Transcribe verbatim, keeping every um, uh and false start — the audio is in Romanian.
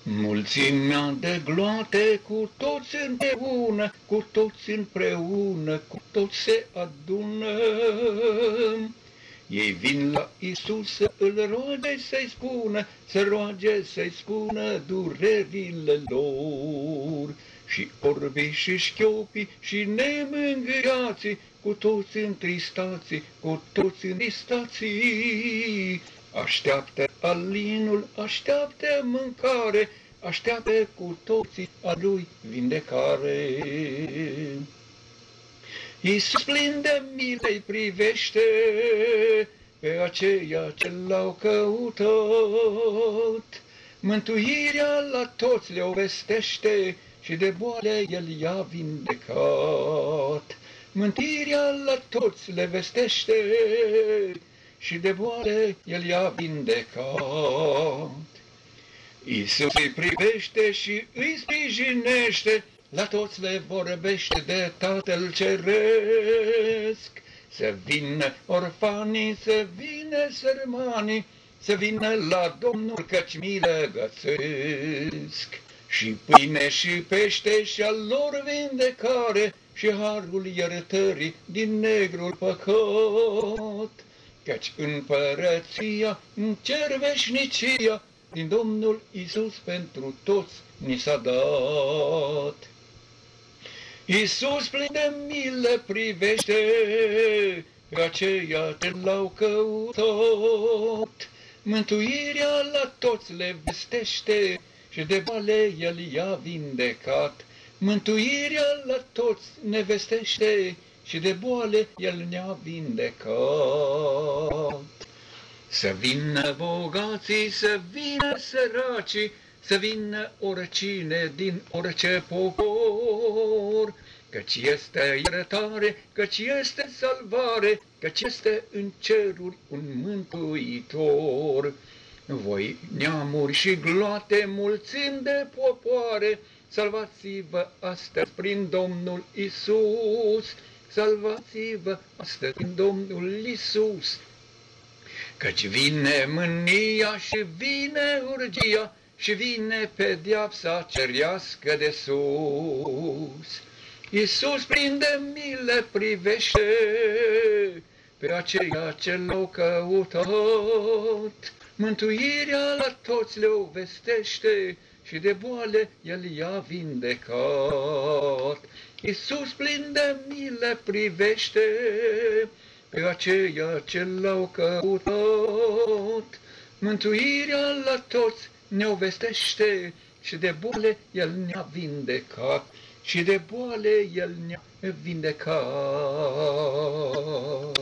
Mulțimea de gloate, cu toți împreună, cu toți împreună, cu toți se adună. Ei vin la Iisus să îl roage să-i spună, să roage să-i spună durerile lor. Și orbii și șchiopii și nemângâiații, cu toți întristații, cu toți întristații, așteaptă alinul, așteaptă mâncare, așteaptă cu toții a lui vindecare. Iisus plin de milă-i privește pe aceia ce l-au căutat. Mântuirea la toți le-o vestește și de boale el i-a vindecat. Mântuirea la toți le vestește și de boale el i-a vindecat. Iisus îi privește și îi sprijinește, la toți le vorbește de Tatăl Ceresc. Să vină orfanii, să vină sărmanii, să vină la Domnul, căci milă găsesc. Și pâine și pește și al lor vindecare și harul iertării din negrul păcat. Căci împărăția, în cer veșnicia, din Domnul Iisus pentru toți ni s-a dat. Iisus plin de milă privește pe aceia ce l-au căutat. Mântuirea la toți le vestește și de boale el i-a vindecat. Mântuirea la toți ne vestește și de boale el ne-a vindecat. Să vină bogații, să vină săracii, să vină oricine din orice popor, căci este iertare, căci este salvare, căci este în ceruri un mântuitor. Voi, neamuri și gloate, mulțimi de popoare, salvați-vă astăzi prin Domnul Iisus, salvați-vă astăzi prin Domnul Iisus. Căci vine mânia și vine urgia și vine pedeapsa cerească de sus. Iisus plin de milă privește pe aceia ce l-au căutat. Mântuirea la toți le-o vestește și de boale el i-a vindecat. Iisus plin de milă privește pe aceia ce l-au căutat. Mântuirea la toți ne-o vestește și de boale el ne-a vindecat. Și de boale el ne-a vindecat.